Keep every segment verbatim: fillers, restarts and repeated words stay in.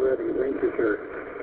ready. Thank you, sir.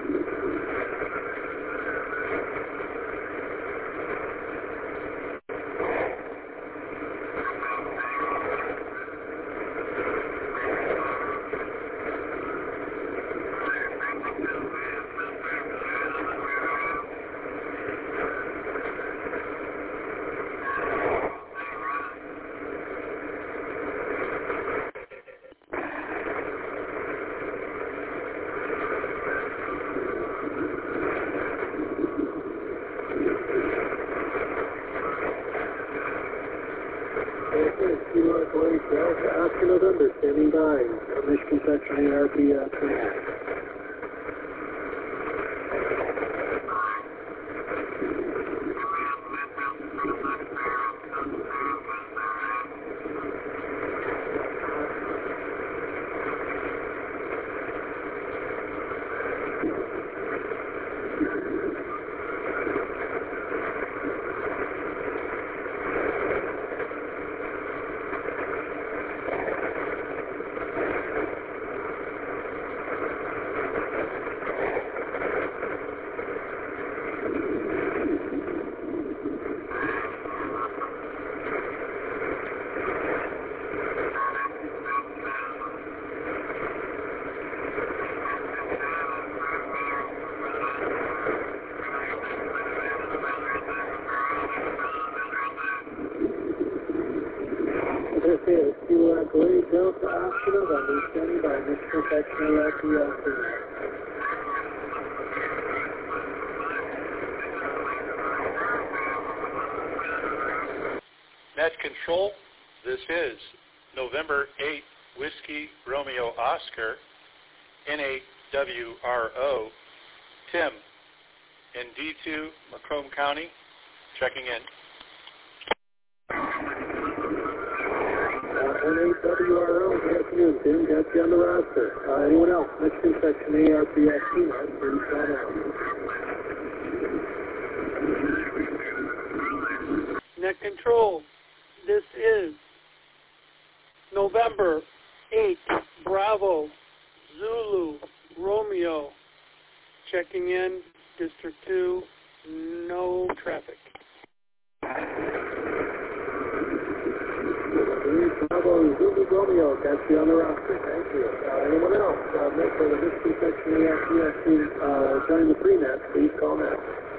Delta Oscar November, standing by. Michigan Section A R P uh, three. This is Kilo Echo eight Delta Oscar November, standing by. Michigan Section A R P uh, three. Net Control, this is November eighth, Whiskey Romeo Oscar, N A W R O, Tim, in D two, Macomb County, checking in. N A W R O, good afternoon, Tim. Got you on the roster. Uh, anyone else? Michigan Section A R P S T net, please call out. Net Control, this is November eighth, Bravo, Zulu, Romeo, checking in, District two, no traffic. Bravo, Zulu, Romeo, got you on the roster. Thank you. Uh, anyone else? Uh, for the Michigan Section A R P S T uh, joining the pre-net, please call now.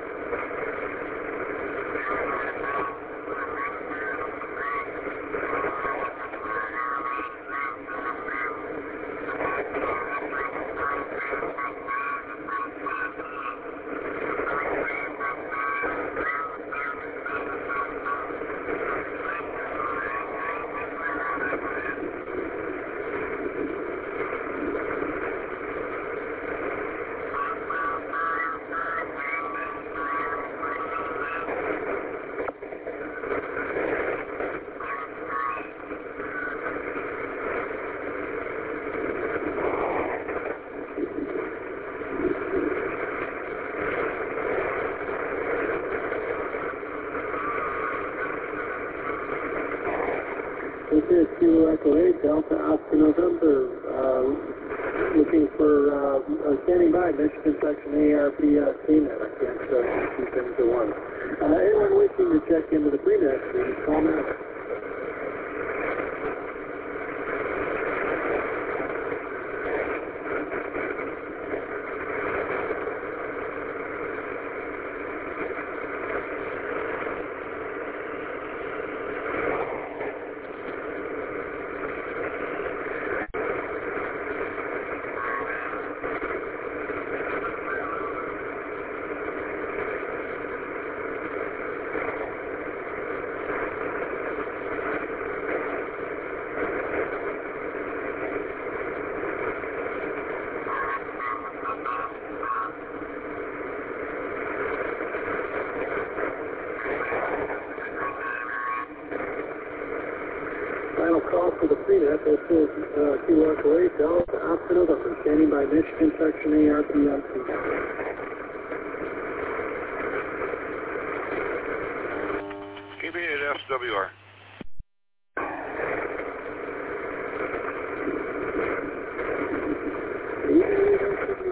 This is Kilo Echo eight, Delta Oscar November, uh, looking for, uh, uh, standing by, Michigan Section A R P uh, T-net. I can't uh, keep things to one. Uh, anyone wishing to check into the pre-net, please call now. Final call for the pre-net. This is uh, Kilo Echo eight, Delta Oscar November, standing by, Michigan Section A R P S T. Keep it at S W R. The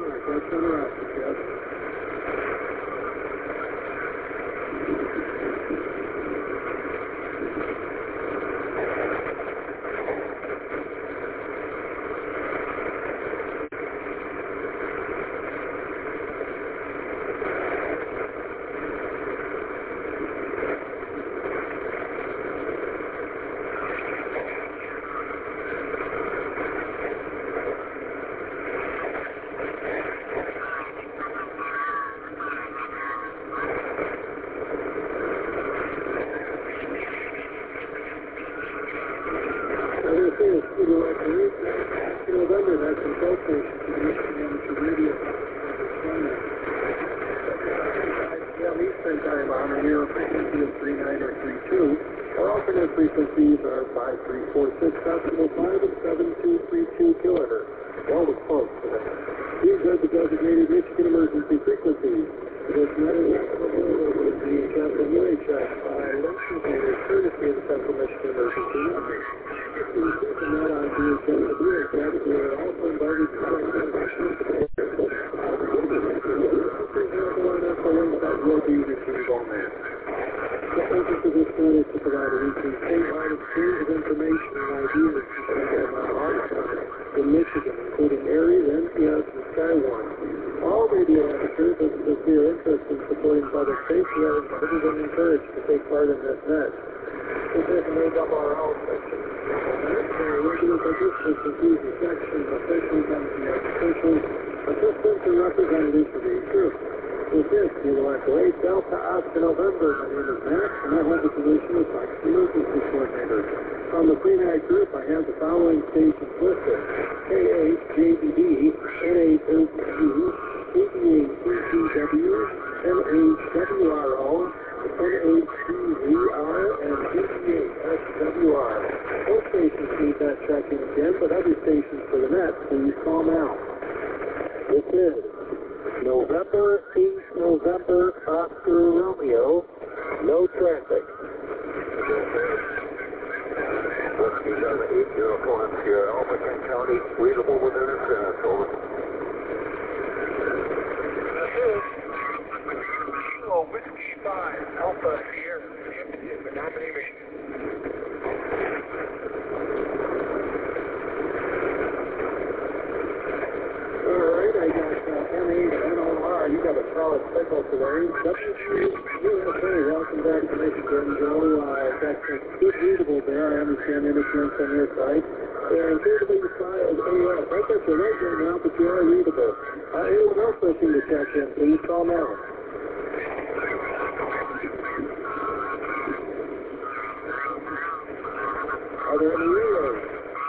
current time on the air frequency of three nine or three two. Our alternate frequencies are five three four six decimal five and seven two three two kilohertz. Well, it's close today. These are the designated Michigan emergency frequencies. This matter is the Captain U H F by Lexington, courtesy of the Central Michigan Emergency Network. If you receive the net on V H F and U H F, you are also invited to check in the link that will be received on there. The purpose of this net is to provide a routine statewide exchange of information and ideas about our in Michigan, including Aries, N P S, and Skywarn. All radio amateurs with a sincere interest in supporting public safety are invited and encouraged to take part in this net. This is an A R L section. There are regular participants in these sections, officials, M P S officials, assistants, and representatives from each group. With this, you will have to eight Delta Oscar November. My name is Max, and I hold the position of Fox Emergency Coordinator. On the Pre-Mag group, I have the following stations listed: K H J B D, N H O P U, K B A C T W, M H W R O, N H C Z R, and G T A S W R. Both stations need that checking again, but other stations for the net, please call now. This is November eighth, November, Oscar Romeo, no traffic. Whiskey seven eight zero four Sierra Alpha, Kent County, readable within a minute, over. This is Kilo Whiskey five, Alpha Sierra, in Menominee, Michigan. Alright, I got uh, M eight N O R, you got a solid signal today. W Q U S A, welcome back to Michigan. Joe, uh, that's good readable there. I understand interference on your side. And suitably filed A F. I bet you're right right now, but you are readable. Uh, anyone else wishing to check in, please call now. Are there any relays?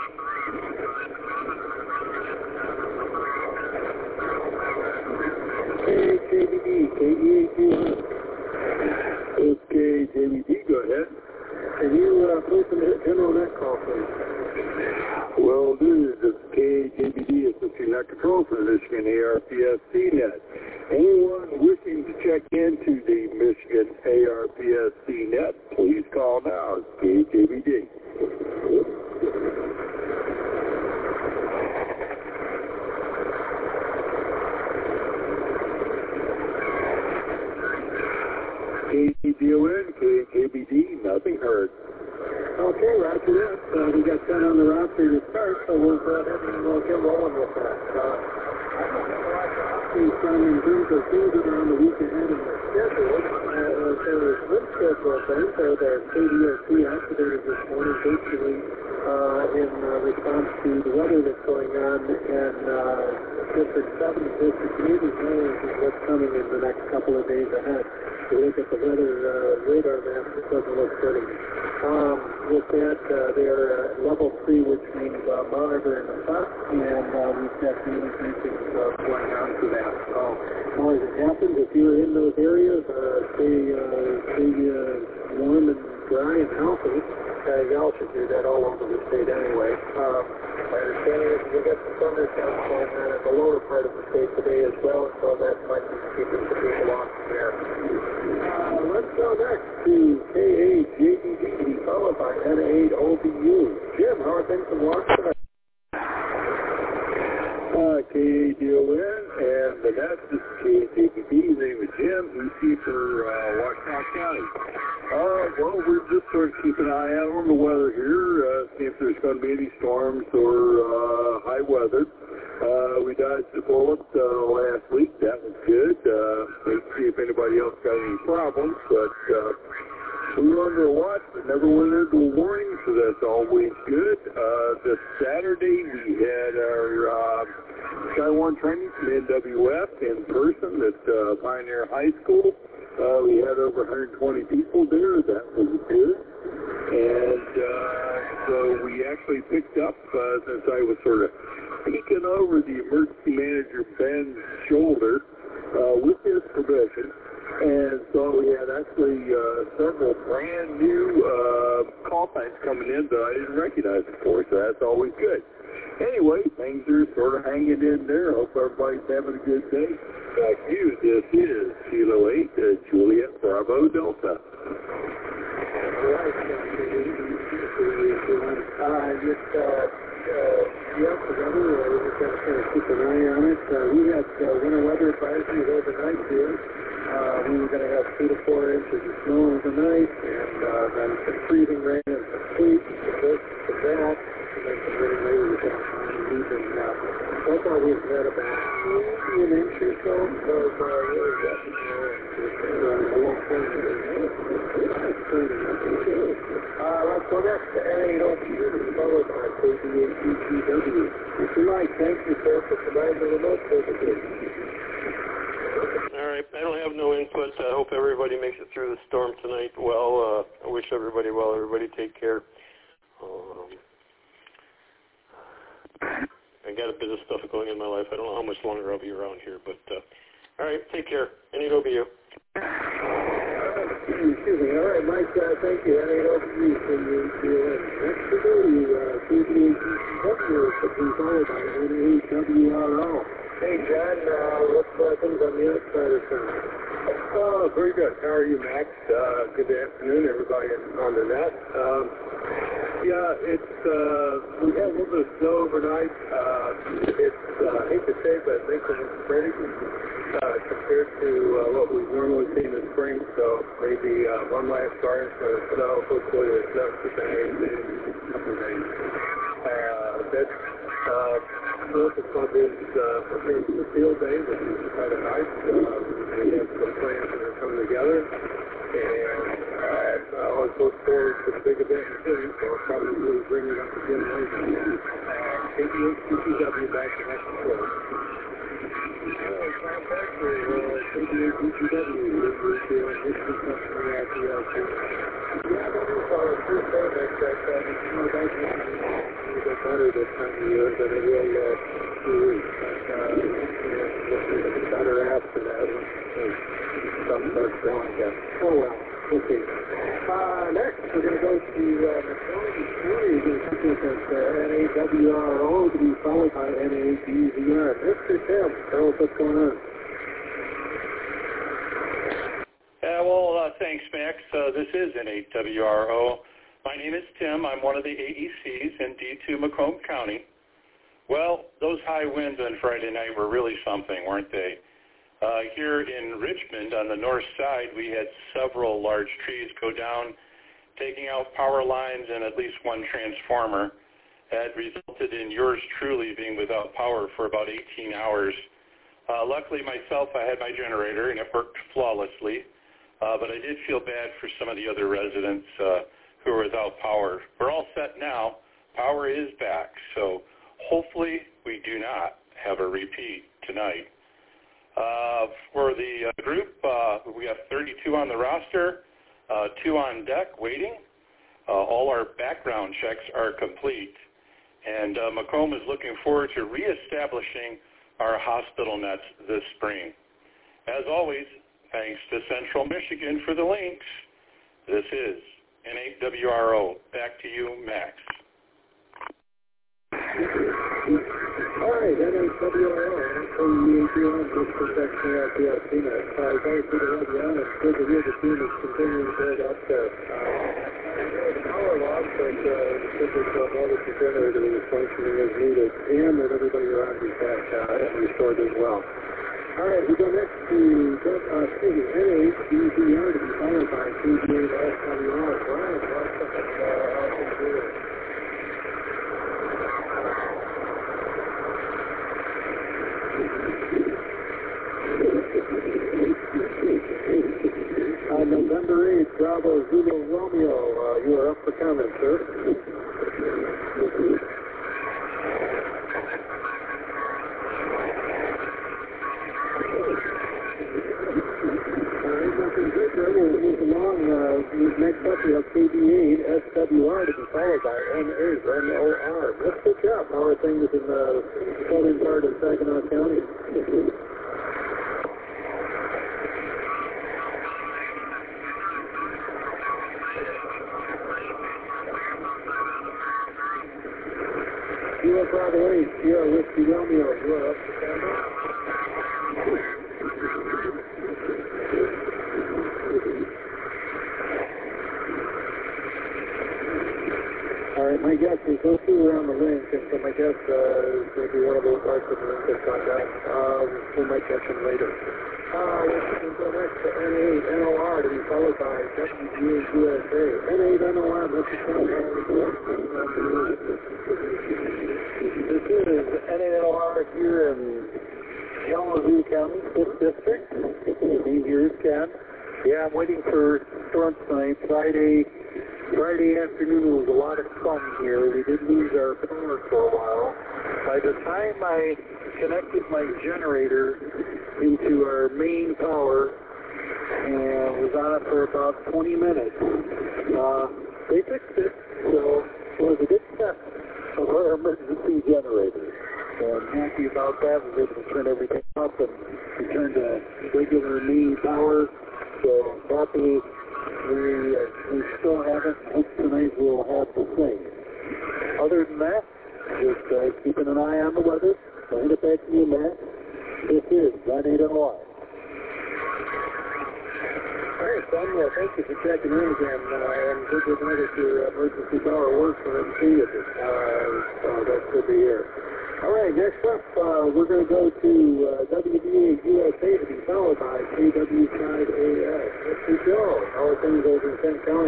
K J B D, K E A Q one. Okay, J B D, go ahead. Can you uh, place a general net call, please? Well, this is K J B D, Assistant Net Control for the Michigan A R P S C net. Anyone wishing to check into the Michigan A R P S C net, please call now. It's K J B D. K D O N, K J B D, nothing heard. Okay, roger that. Uh, we got ten on the roster to start, so we'll go ahead and we'll get rolling with that. Uh, I don't have a lot to update on in terms of things that are on the week ahead of the schedule. Uh, there was one schedule event, so the K D O C activated this morning basically uh, in uh, response to the weather that's going on in uh, District seven, District eight, as well as what's coming in the next couple of days ahead. If you look at the weather uh, radar map, it doesn't look pretty. Um, with that, uh, they're uh, level three, which means uh, monitoring the effect, and uh, we've got communications uh, going on for that. So, as it happens, if you're in those areas, uh, stay, uh, stay uh, warm and dry and healthy. Uh, y'all should do that all over the state anyway. Um, my understanding is we got some thunderstorms going on in the lower part of the state today as well, so that might be keeping some people off there. Uh, let's go next to K eight J B D, followed by N eight O B U. Jim, how are things in Washington? Uh, K A D O N, and the net is K J B D. His name is Jim, E C for uh, Washington County. Uh, well, we're just sort of keeping an eye out on the weather here, uh, see if there's going to be any storms or uh, high weather. Uh, we dodged the bullet uh, last week. That was good. Uh, let's see if anybody else got any problems, but uh, we were under a watch, but never went into a warning, so that's always good. Uh, this Saturday, we had our uh, Skywarn training from N W F in person at uh, Pioneer High School. Uh, we had over one hundred twenty people there. That was good. And uh, so we actually picked up, uh, since I was sort of peeking over the emergency manager Ben's shoulder uh, with his permission, and so we had actually uh, several brand new uh, call signs coming in that I didn't recognize before, so that's always good. Anyway, things are sort of hanging in there. Hope everybody's having a good day. Back to you. This is Kilo eight, uh, Juliet Bravo Delta. All right, uh, just, uh, uh, yeah, the weather, uh, we just got to kind of keep an eye on it. Uh, we had uh, winter weather advisories overnight here. Uh, we were going to have two to four inches of snow overnight, and uh, then some freezing rain and some sleet. This, to that, and then some really later we got some deep and uh, so far we've had about maybe an inch or so of uh, really wet snow and uh, a little further. Uh, let's go next to N eight oh Q to be followed by K B A T G W. If you like, thank you, sir, for providing the remote certification. All right, I don't have no input. I hope everybody makes it through the storm tonight well. Uh, I wish everybody well. Everybody take care. Um, I got a bit of stuff going in my life. I don't know how much longer I'll be around here, but uh, all right, take care. N eight O B U. Excuse me. All right, Mike, uh, thank you. N eight O B U for you. Next to you, K B A T G W to be followed by N eight W R O. Hey, John, uh, what's uh, things on the outside of town? Oh, very good. How are you, Max? Uh, good afternoon, everybody on the net. Um, yeah, it's, uh, we had a little bit of snow overnight. Uh, it's, uh, I hate to say, but I think it's pretty uh, compared to uh, what we've normally seen in the spring. So maybe uh, one last start for the snow. Hopefully it's not too bad in a couple of days. Uh, that's, uh, North of Club is uh, preparing for the field day, which is kind of nice. Uh, we have some plans that are coming together, and uh, I always look forward to the big event too, so I'll probably bring it up again later. K B H T G W back to next show. Contact for K B H T G W, we're doing history customer at the L C. Yeah, that is our first day next that uh, get better this time of year than it will uh, two weeks. But, uh, you know, better after that. Some starts growing again. Oh, well. Okay. Uh, next, we're going to go to uh, McCollum County. We're going to take us uh, N eight W R O to be followed by N eight B Z R. Mister Tim, tell us what's going on. Yeah, well, uh, thanks, Max. Uh, this is N eight W R O. My name is Tim. I'm one of the A E Cs in D two Macomb County. Well, those high winds on Friday night were really something, weren't they? Uh, here in Richmond on the north side, we had several large trees go down, taking out power lines and at least one transformer. That resulted in yours truly being without power for about eighteen hours. Uh, luckily myself, I had my generator and it worked flawlessly, uh, but I did feel bad for some of the other residents uh, who are without power. We're all set now. Power is back, so hopefully we do not have a repeat tonight. Uh, for the uh, group, uh, we have thirty-two on the roster, uh, two on deck waiting. Uh, all our background checks are complete, and uh, Macomb is looking forward to reestablishing our hospital nets this spring. As always, thanks to Central Michigan for the links. This is N eight W R O. Back to you, Max. All right, N eight W R O. From the A P on this protection at the L C net. Uh, very good to have you on. It's good to hear the team is continuing to build up there. Uh, power loss, but uh, the simple notice the generator is functioning as needed, and that everybody around is back uh, and restored as well. All right, we go next to uh, excuse me, N eight B Z R to be followed by K B eight S W R. Brian, welcome. Uh, how can you do it? Uh, November eighth, Bravo Zulu Romeo, uh, you are up for comment, sir. Alright, nothing good there. We'll move along. Uh, next up, we have K B eight S W R to be followed by N eight N O R. Let's pick up. How are things in the southern part of Saginaw County? Bravo eight, Sierra Whiskey Romeo, you are up to camera. All right, my guess is those two are on the link, and so my guess uh, is maybe one of those parts of the link that's gone down. Um, we might catch them later. Uh, let's go next to N eight N O R to be followed by W G H U S A. N eight N O R, let's just count down. This is N eight N O R here in Kalamazoo County, fifth District. Me here is Ken. Yeah, I'm waiting for storms tonight. Friday, Friday afternoon was a lot of fun here. We did lose our power for a while. By the time I connected my generator into our main power and was on it for about twenty minutes, uh, they fixed it. So it was a good test of our emergency generator. So I'm happy about that. We were able to turn everything up and return to regular main power. So happy we, uh, we still haven't. Hope tonight we'll have the same. Other than that, just uh, keeping an eye on the weather. So hand it back to you, Matt. This is N eight N O R. All right, Son, well, thank you for checking in again. Uh, and good to know that your emergency power works for M C. Uh, so that's good to hear. All right, next up, uh, we're going to go to uh, W D A U S A to be followed by K W five A S. Mister Joe, how are things over in Kent County?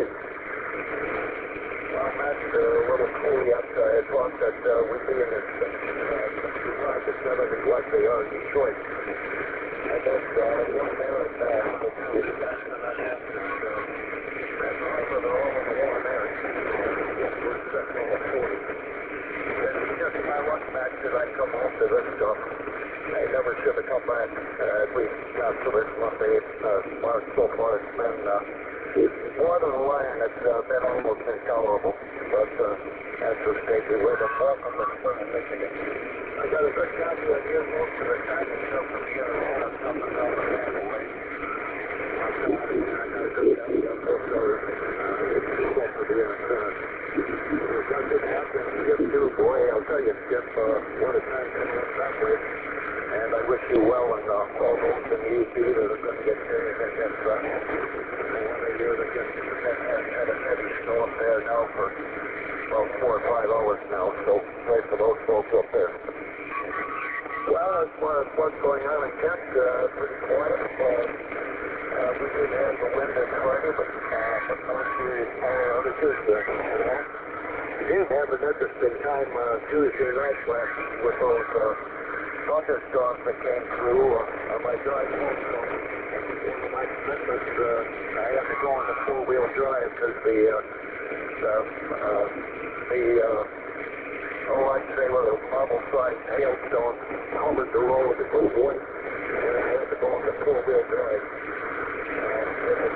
Well, Matt, uh, a little cool outside. I thought that uh, we'd be in this sixty-five to seventy like they are in Detroit. I guess uh, one there is bad. It's bad and I have to. That's all for the all of the warm air. We're expecting a forty. It's just my luck, Matt, that I come home to this stuff. I never should have come back. Uh, we got to this Monday. Uh, well, so far it's been uh, more than a line. It's uh, been almost intolerable. But uh, that's the state we live in. Welcome to Spring, Michigan. I got a good job with you most of the time. It's something here and have something else to handle. I got a good job. I'm so sorry. It's too much for the insurance. Something happened to Jim too, boy. I'll tell you, Jim, uh, what a time to live that way. And I wish you well and uh, all those in the U P that are going to get serious in this uh, one of you that just had, had, had a heavy snow up there now for about four or five hours now. So pray for those folks up there. Well, as far as what's going on in Kent, uh, pretty quiet. Uh, uh, we did have the wind in Friday, but, uh, but no serious power outages. Uh, you know. We did have an interesting time uh, Tuesday night last with those uh, thunderstorms that came through uh, on my drive home. So, one of my commitments, uh, I have to go on the four-wheel drive because the, uh, the, uh, the, uh, oh, I'd say with a marble-sized hailstone covered the road with white, and I had to go on the four-wheel drive. Uh, it was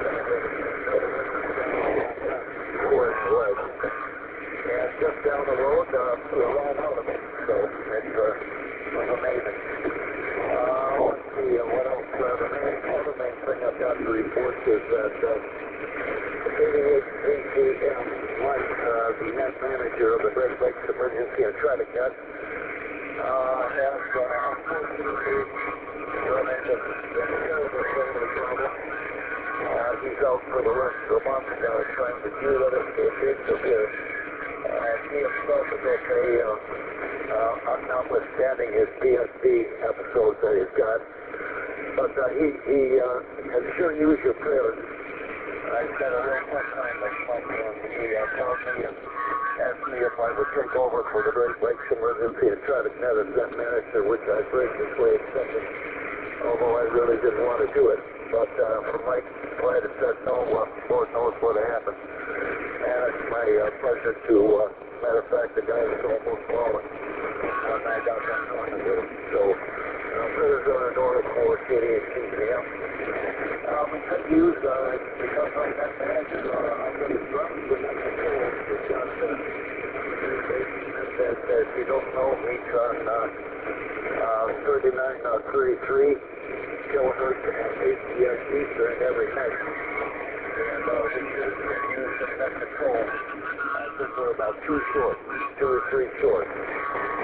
of course, it was. And just down the road, uh, we ran out of it. So it uh, was amazing. Uh, let's see, uh, what else? Uh, the main, other main thing I've got to report is that uh, eighty-eight A J M White, uh, the net manager of the Great Lakes Emergency and Traffic Net, uh, has uh, unfortunately run into a terrible family problem. Uh, he's out for the rest of the month uh, trying to do that if they did severe. And he himself is okay, uh, uh, notwithstanding his P S D episodes that he's got. But uh, he, he uh, has sure used your prayers. I spent a real fun time next month when he uh, called me and asked me if I would take over for the Great Lakes Emergency and Traffic Net as that manager, which I graciously accepted, although I really didn't want to do it. But uh, from Mike Glad it said no, uh, Lord knows what happened. And it's my uh, pleasure to, uh, matter of fact, the guy was almost falling when I got that going to do. So, uh, prayers on the door for K D H T C M. Uh, we could use, uh, because I'm that manager, uh, I'm going to drop the next control because, uh, that, that if you don't know, he's on, uh, uh, thirty-nine thirty-three kilohertz and eight P S Eastern every night. And, uh, we should have used the net control. I think we're about two short, two or three short.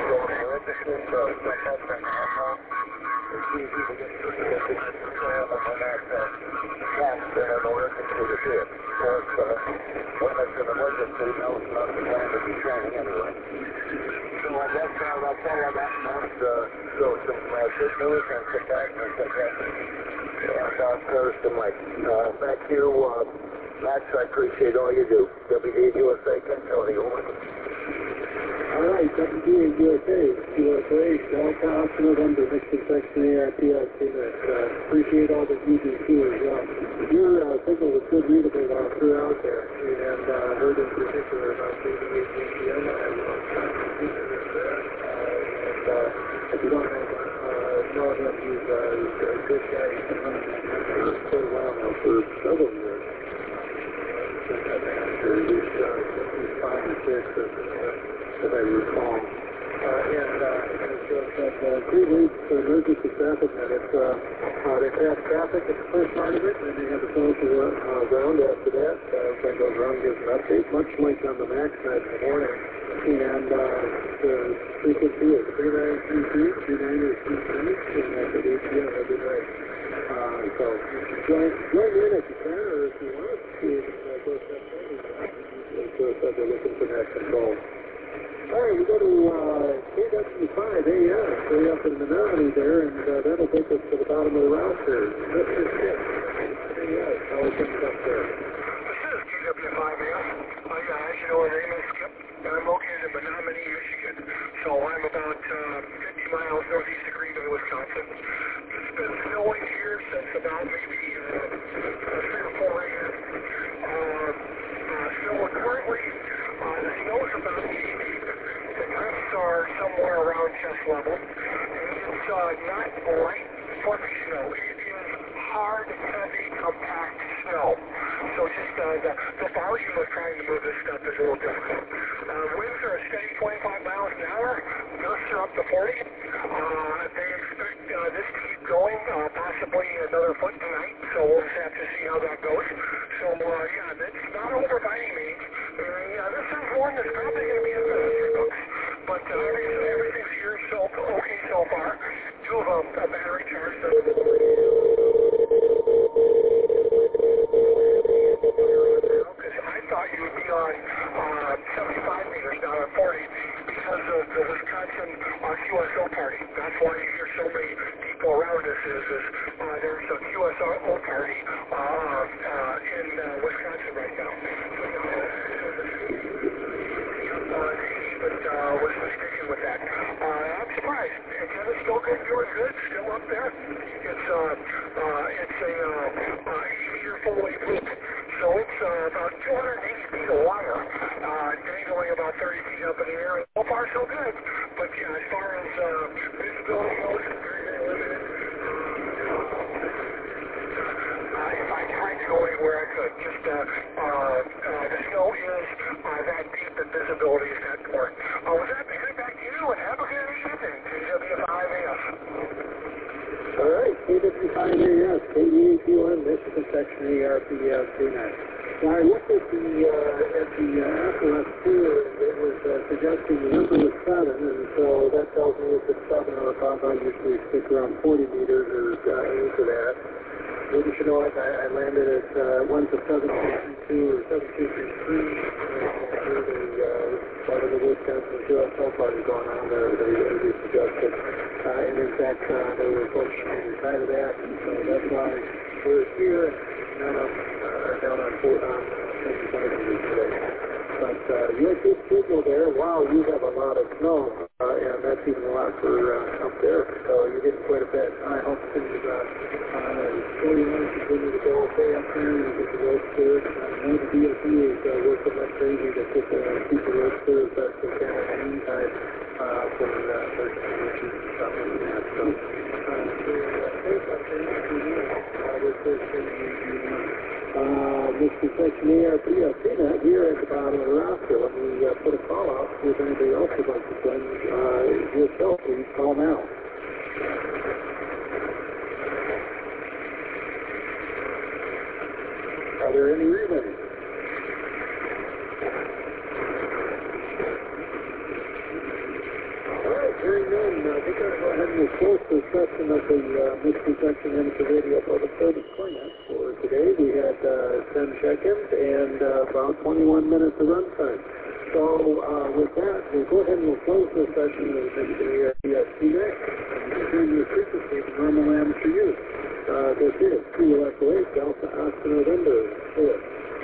Thank you, uh, Max. I appreciate all you do. W D U S A, Ken Tony, over. All right, W D U S A, U S A, Delta Alpha November, Michigan Section A R P S T N S. Uh, appreciate all that you do too as well. Your uh, signal was good readable all throughout there, and uh, heard in particular about the A T M. And uh, if you don't know, uh, know him, he's uh, a good guy. He's been running that for quite a while now, for several years. He's, uh, he's five or six, as I recall. Uh, and uh, it's just that uh, three weeks for emergency traffic minutes. Uh, uh, they pass traffic at the first part of it, and they have the social uh, round after that. Uh, everybody goes around and gives an update, much like on the MAX night in the morning. And uh, the frequency is three nine three three, three nine three three, and that's at eight P M every night. Uh, so join, join in if you can, or if you want to, uh, go step forward. So if they're looking for that control. All right, we go to uh, K W five A S, way up in Menominee there, and uh, that'll take us to the bottom of the route there. Mister Skip, A S, how it comes up there. This is K W five A S. Uh, yeah, as you know, my name is Skip, and I'm located in Menominee, Michigan. So I'm about uh, fifty miles northeast of Greenville, Wisconsin. It's been snowing here since about maybe uh, three or four A M Uh, uh, so currently, uh, the snow's about eighty deep. The drifts are somewhere around chest level. It's uh, not light, fluffy snow. It is hard, heavy, compact snow. So just uh, the, the volume of trying to move this stuff is a little difficult. Uh, winds are a steady twenty-five miles an hour. Gusts are up to forty. Uh, they expect uh, this to keep going, uh, possibly another foot tonight. So we'll just have to see how that goes. So uh, yeah, it's not over by any means. Uh, yeah, this is one that's probably going to be in the history books. But uh, everything, everything's here so okay so far. Do have a, a battery charge. Because I thought you would be on uh, seventy-five meters, not on forty, because of the Wisconsin uh, Q S O party. That's why you hear so many people around us. Is, is uh, there's a Q S O party uh, uh, in uh, Wisconsin right now. So, you know, uh, but uh, was mistaken with that. Uh, I'm surprised. It's still good, doing good, still up there. It's uh, uh, it's a uh, uh, eighty meter full wave loop. So it's uh, about two hundred eighty feet of wire, uh, dangling about thirty feet up in the air. So far, so good. But yeah, as far as uh, visibility goes, it's very, very limited. Uh, if I tried to go anywhere, I could. Just uh, uh, uh, the snow is uh, that deep and visibility is that poor. Uh, with that, head back to you and have a good evening. K W five A S. All right, K W five A S, K E A Q N, Michigan Section A R P S T N S. Now, I looked at the, uh, at the uh, F L S two, and it was uh, suggesting the number was seven, and so that tells me if it's seven or above, I usually stick around forty meters or uh, into that. Maybe you know, I, I landed at uh, one to seven two two or seven two three three. Uh, the part of the Wisconsin Q S O party going on there, they, they suggested. Uh, and in fact, uh, they were pushing on the side of that, and so that's why we're here and not up, uh, down on four, on seventy-five meters today. But uh, you had good signal there. Wow, you have a lot of snow, uh, and that's even a lot for uh, up there. So you did quite a bit. I hope things uh, uh, forty-one continue to go okay up there and get the roads cleared. I know the D O T is uh, working like crazy to get the, uh, keep the roads clear as best they can in the meantime uh, for uh, emergency issues and stuff like that. So, uh, so uh, thanks, I think, for that. Uh, this is Uh, Mister Section A R P S T N S here at the bottom of the roster. Let me uh, put a call out, see if anybody else would like to send uh, yourself. Please call now. Are there any relays? All right. we're going to go ahead and close this session of the uh, misconception into radio public service cleanup for today. We had uh, ten check-ins and uh, about twenty-one minutes of runtime. So uh, with that, we'll go ahead and we'll close this session of the A R P S T N A and return your frequency to normal amateur use. Uh, this is Kilo Echo eight Delta Oscar November four.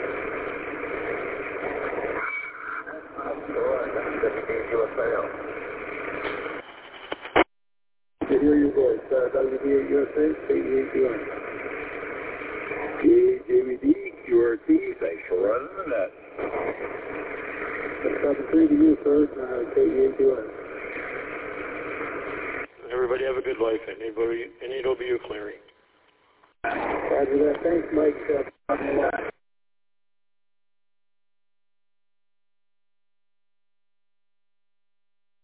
To hear your voice, uh, W D eight U S A, K E eight U N. J V D, Q R T, thanks for running the net. six seven three to you, sir, uh, K E eight U N. Everybody have a good life, and anybody, and it'll be you clearing. Roger that. Thanks, Mike. Uh,